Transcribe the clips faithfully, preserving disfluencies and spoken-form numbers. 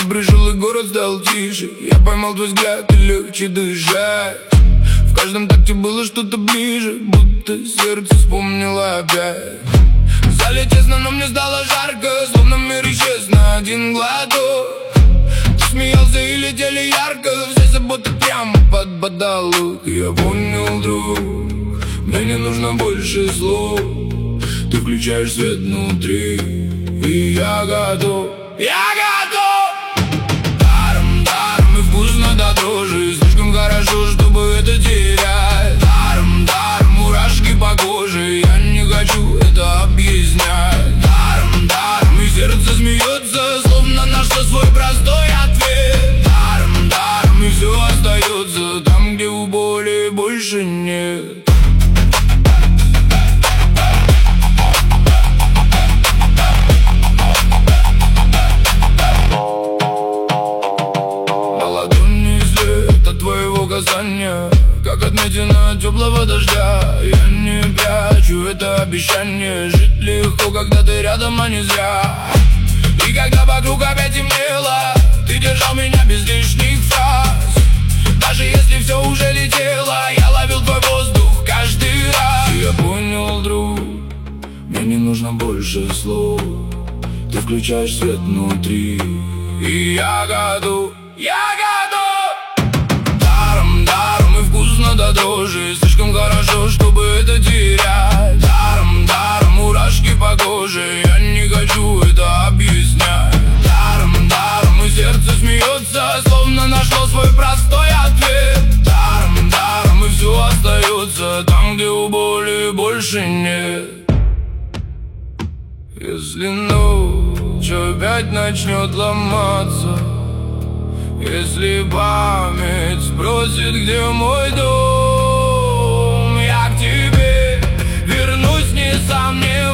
забрежил и город стал тише. Я поймал твой взгляд и легче дышать. В каждом такте было что-то ближе, будто сердце вспомнило опять. В зале тесно, но мне стало жарко, словно мир исчез на один глоток. Ты смеялся и летели ярко, все заботы прямо под потолок. Я понял, друг, мне не нужно больше слов. Ты включаешь свет внутри, и я готов. Я готов! Даром, даром и вкусно до дрожи. Слишком хорошо, чтобы это терять. Даром, даром, мурашки по коже. Я не хочу это объяснять. Даром, даром, и сердце смеется, словно нашло свой простой ответ. Даром, даром, и все остается там, где у боли больше нет. Как отметина от теплого дождя. Я не прячу это обещание. Жить легко, когда ты рядом, а не зря. И когда вокруг опять темнело, ты держал меня без лишних фраз. Даже если все уже летело, я ловил твой воздух каждый раз. И я понял, друг, мне не нужно больше слов. Ты включаешь свет внутри, и я готов. Я готов! Даром и вкусно до дрожи. Слишком хорошо, чтобы это терять. Даром, даром, мурашки по коже. Я не хочу это объяснять. Даром, даром, и сердце смеется, словно нашло свой простой ответ. Даром, даром, и все остается там, где у боли больше нет. Если ночь опять начнет ломаться, если память спросит, где мой дом, я к тебе вернусь, не сомневаясь.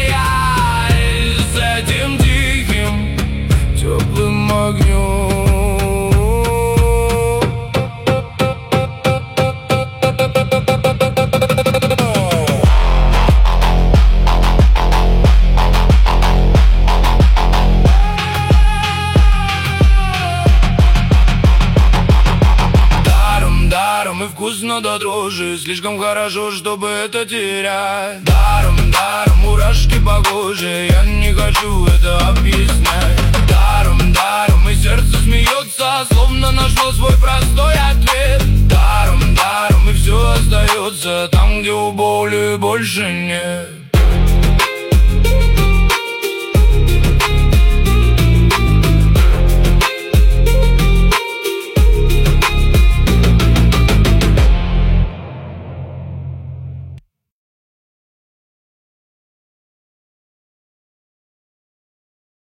С этим тихим, теплым огнем. И вкусно до дрожи. Слишком хорошо, чтобы это терять. Даром, даром, мурашки по коже. Я не хочу это объяснять. Даром, даром, и сердце смеется, словно нашло свой простой ответ. Даром, даром, и все остается там, где у боли больше нет.